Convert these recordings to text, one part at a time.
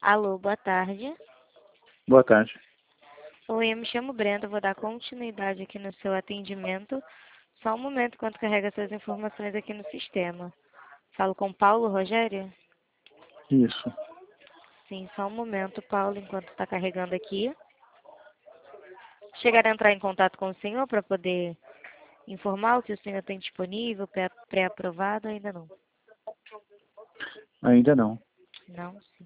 Alô, boa tarde. Boa tarde. Oi, eu me chamo Brenda, vou dar continuidade aqui no seu atendimento. Só um momento enquanto carrega suas informações aqui no sistema. Falo com Paulo Rogério? Isso. Sim, só um momento, Paulo, enquanto está carregando aqui. Chegar a entrar em contato com o senhor para poder informar o que o senhor tem disponível, pré-aprovado, ainda não? Ainda não. Não, sim.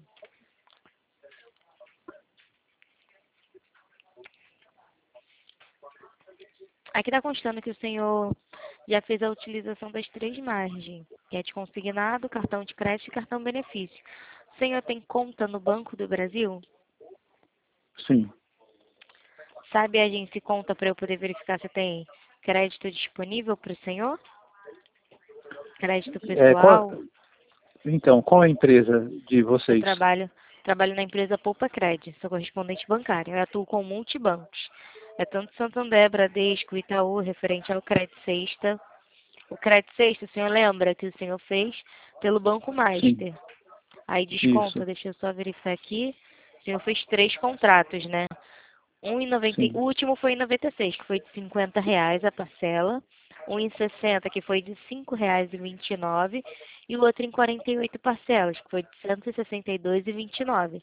Aqui está constando que o senhor já fez a utilização das três margens, que é de consignado, cartão de crédito e cartão benefício. O senhor tem conta no Banco do Brasil? Sim. Sabe a agência conta para eu poder verificar se tem crédito disponível para o senhor? Crédito Qual, pessoal? então, qual é a empresa de Eu vocês? trabalho na empresa Poupa Cred, sou correspondente bancário. Eu atuo com multibancos. É tanto Santander, Bradesco, Itaú, referente ao Crédito Sexta. O Crédito Sexta, o senhor lembra que o senhor fez pelo Banco Sim. Master. Aí Isso. desconta, deixa eu só verificar aqui. O senhor fez 3 contratos, né? O Sim. último foi em 96, que foi de R$ 50 a parcela. Um em 60, que foi de R$ 5,29. E o outro em 48 parcelas, que foi de R$ 162,29.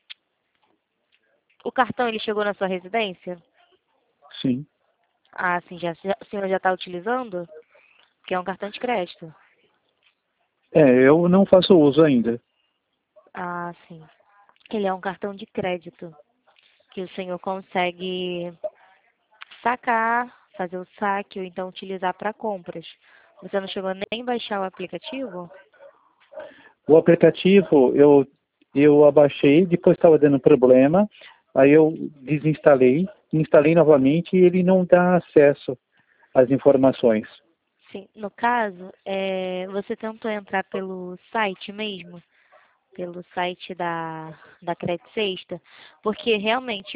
O cartão, ele chegou na sua residência? Sim. Ah, sim, o senhor já está utilizando? Que é um cartão de crédito. Eu não faço uso ainda. Ah, sim. Ele é um cartão de crédito, que o senhor consegue sacar, fazer o saque ou então utilizar para compras. Você não chegou nem a baixar o aplicativo? O aplicativo eu abaixei, depois estava dando problema, aí eu desinstalei, instalei novamente e ele não dá acesso às informações. Sim, no caso, você tentou entrar pelo site mesmo, pelo site da Credit Sexta, porque realmente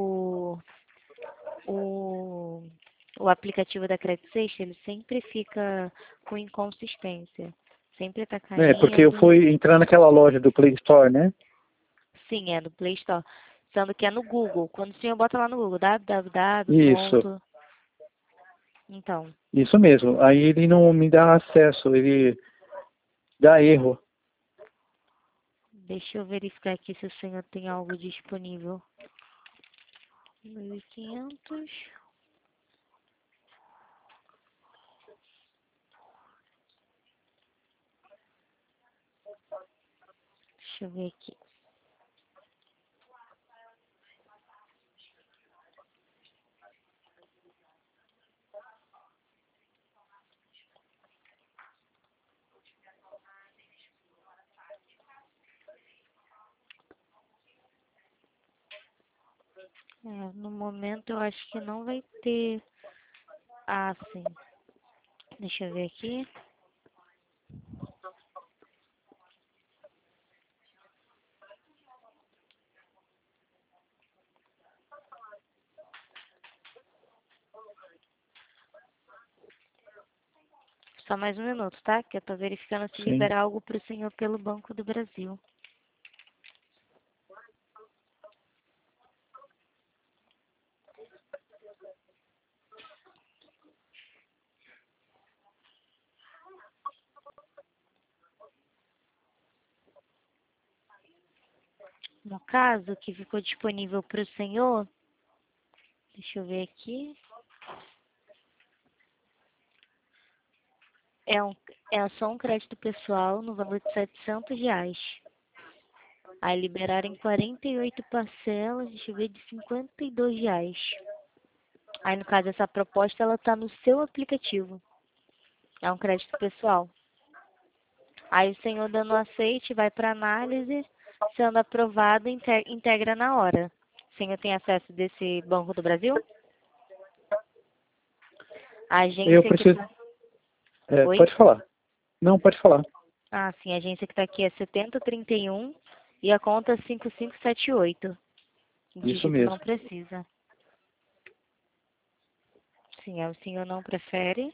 o, o aplicativo da Credit Sexta, ele sempre fica com inconsistência, sempre está Porque eu caindo. fui entrar naquela loja do Play Store, né? Sim, é no Play Store, sendo que é no Google. Quando o senhor bota lá no Google, www. Isso. Então, Isso mesmo. Aí ele não me dá acesso, ele dá erro. deixa eu verificar aqui se o senhor tem algo disponível. 1.500. Deixa eu ver aqui. No momento eu acho que não vai ter. Ah, sim. Deixa eu ver aqui. Só mais um minuto, tá? Que eu tô verificando se Sim. libera algo para o senhor pelo Banco do Brasil. No caso, que ficou disponível para o senhor, deixa eu ver aqui. É, um, é só um crédito pessoal no valor de R$ 700. Aí liberaram em 48 parcelas, deixa eu ver, de R$ 52. Aí, no caso, essa proposta, ela tá no seu aplicativo. É um crédito pessoal. Aí, o senhor dando aceite, vai para análise, sendo aprovado, integra na hora. O senhor tem acesso desse Banco do Brasil? A Eu agência que preciso. tá... Oi? Pode falar. Não, pode falar. Ah, sim, a agência que está aqui é 7031 e a conta é 5578. O Isso dígito não mesmo. precisa. Sim, o senhor não prefere?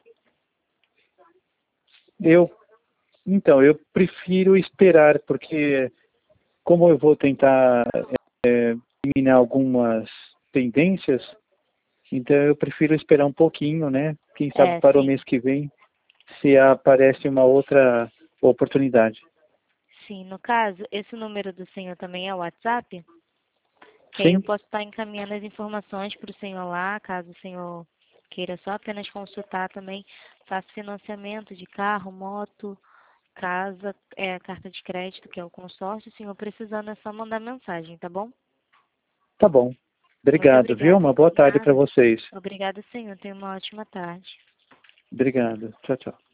Eu, então, eu prefiro esperar, porque como eu vou tentar eliminar algumas tendências, então eu prefiro esperar um pouquinho, né? Quem sabe para o Sim. mês que vem, se aparece uma outra oportunidade. Sim, no caso, esse número do senhor também é o WhatsApp? Que aí eu Sim, posso estar encaminhando as informações para o senhor lá, caso o senhor queira só apenas consultar também. Faço financiamento de carro, moto, casa, carta de crédito, que é o consórcio. O senhor precisando é só mandar mensagem, tá bom? tá bom. Muito Obrigado, viu? obrigada. Uma boa tarde para Nada. vocês. Obrigada, senhor. Tenha uma ótima tarde. Obrigado. Tchau, tchau.